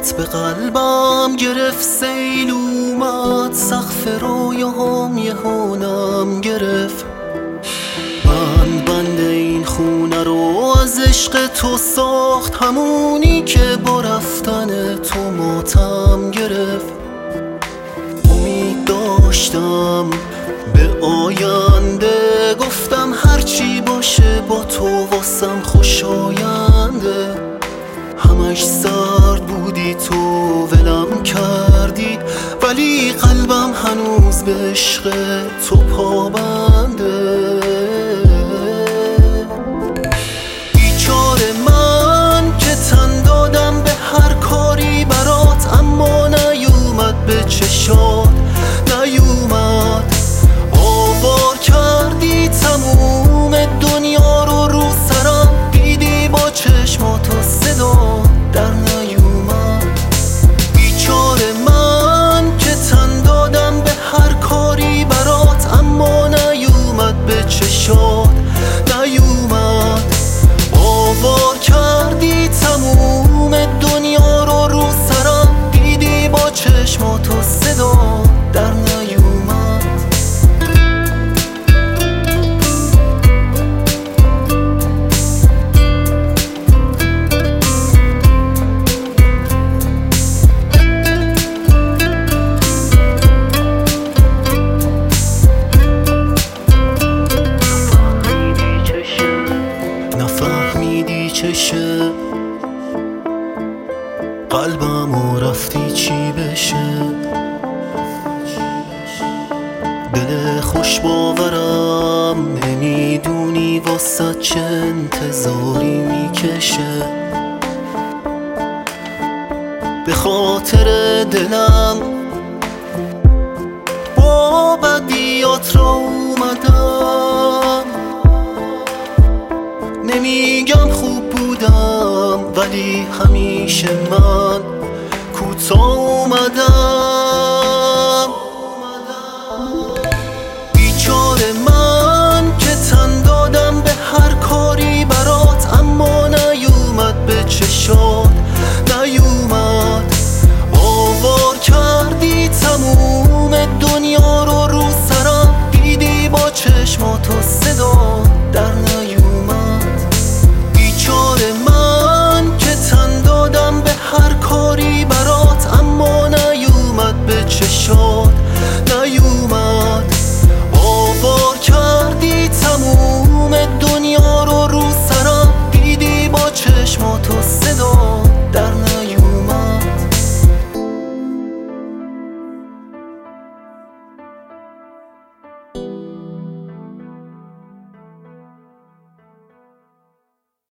به قلبم گرفت، سیل اومد سقف رویاهام یهونم گرفت. من بند این خونه رو از عشق تو ساخت، همونی که با رفتن تو ماتم گرفت. امید داشتم به آینده، گفتم هرچی باشه با تو واسم خوشاینده. همش سرد بودی تو ولم کردی، ولی قلبم هنوز به عشق تو پابنده. بیچاره من که تن دادم به هر کاری برات، اما نیومد به چشات نیومد. آوار کردی تموم دنیا رو سرم، دیدی با چشمات و صدا در نیومد. بیچاره من که تن دادم به هر کاری برات، اما نیومد به چشات نیومد. آوار کردی تموم دنیا رو سرم، دیدی با چشمات و صدا در نیومد. چشه قلبم و رفتی چی بشه؟ دل خوش باورم نمیدونی واسه چه انتظاری میکشه. به خاطر دلم با بدیات را اومدم، نمیگم خوب بودم ولی همیشه من کوتاه اومدم. بیچاره من که تن دادم به هر کاری برات، اما نیومد به چشات